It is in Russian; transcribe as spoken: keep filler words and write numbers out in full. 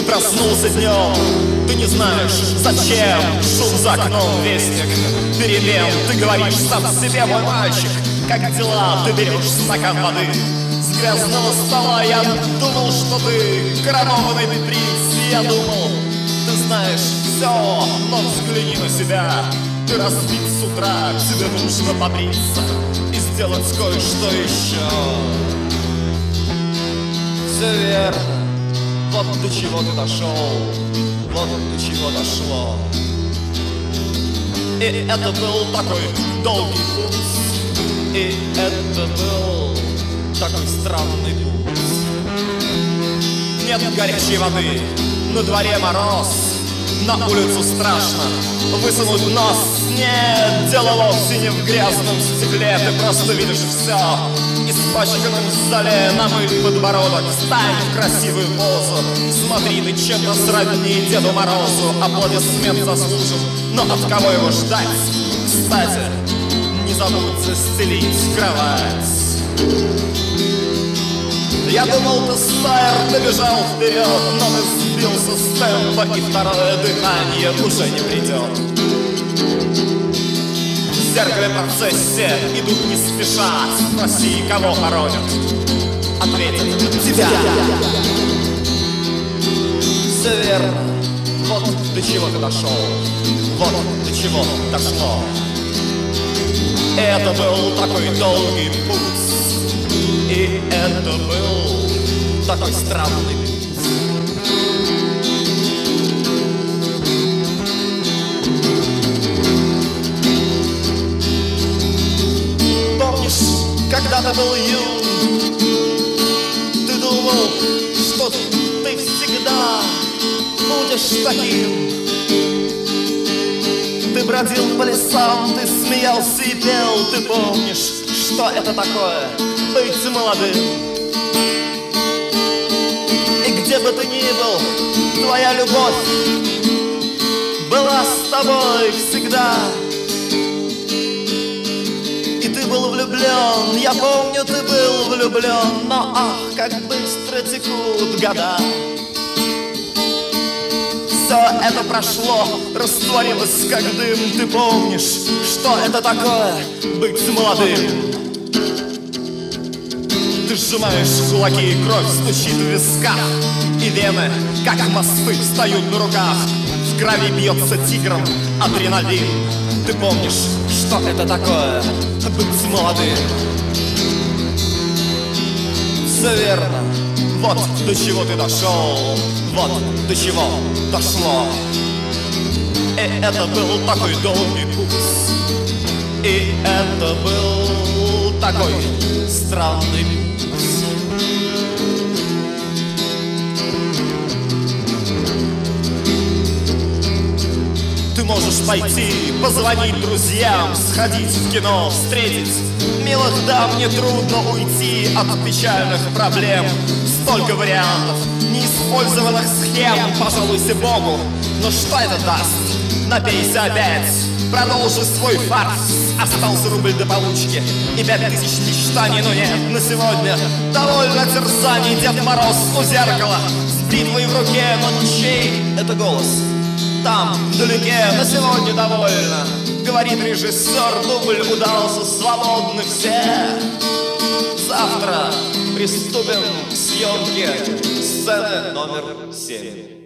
Ты проснулся днем, ты не знаешь, зачем. Шум за окном, вестник перемен. Ты говоришь сам себе, мой мальчик, как дела? Ты берешь стакан воды с грязного стола. Я думал, что ты коронованный принц. Я думал, ты знаешь все, но взгляни на себя. Ты разбит с утра, тебе нужно побриться и сделать кое-что еще. Все верно, вот до чего ты дошел, вот до чего дошло. И это был такой долгий путь, и это был такой странный путь. Нет горячей воды, на дворе мороз, на улицу страшно высунуть нос. Нет, дело вовсе не в грязном стекле. Ты просто видишь все испачканным в зале. Намыт подбородок, встань в красивую позу. Смотри, ты чем-то сродни Деду Морозу. Аплодисмент заслужен, но от кого его ждать? Кстати, не забудь застелить кровать. Я думал, ты стайр, ты бежал вперед, но ты сбился с темпа, и второе дыхание уже не придет. В зеркале процессия идут не спеша. Спроси, кого хоронят, ответят: тебя. Все верно, вот до чего ты дошел, вот до чего дошло. Это был такой долгий путь, и это был такой странный путь. Помнишь, когда ты был юн, ты думал, что ты всегда будешь таким. Ты бродил по лесам, ты смеялся и пел. Ты помнишь, что это такое быть молодым. И где бы ты ни был, твоя любовь была с тобой всегда. И ты был влюблен, я помню, ты был влюблен. Но ах, как быстро текут года. Все это прошло, растворилось как дым. Ты помнишь, что это такое быть молодым. Ты сжимаешь кулаки, и кровь стучит в висках, и вены, как мосты, встают на руках. В крови бьется тигром адреналин. Ты помнишь, что это такое быть молодым. Все верно, вот до чего ты дошел, вот до чего дошло. И это был такой долгий путь, и это был такой странный путь. Ты можешь пойти, позвонить друзьям, сходить в кино, встретить милых дам. Не трудно уйти от печальных проблем. Столько вариантов, неиспользованных схем. Пожалуйся Богу, но что это даст? Напейся опять, продолжи свой фарс. Остался рубль до получки и пять тысяч мечтаний. Но нет, на сегодня довольно терзаний. Дед Мороз у зеркала с бритвой в руке. Но чей это голос? Там, вдалеке, на сегодня довольно, говорит режиссер. Дубль удался, свободны все. Завтра приступим к съемке сцены номер семь.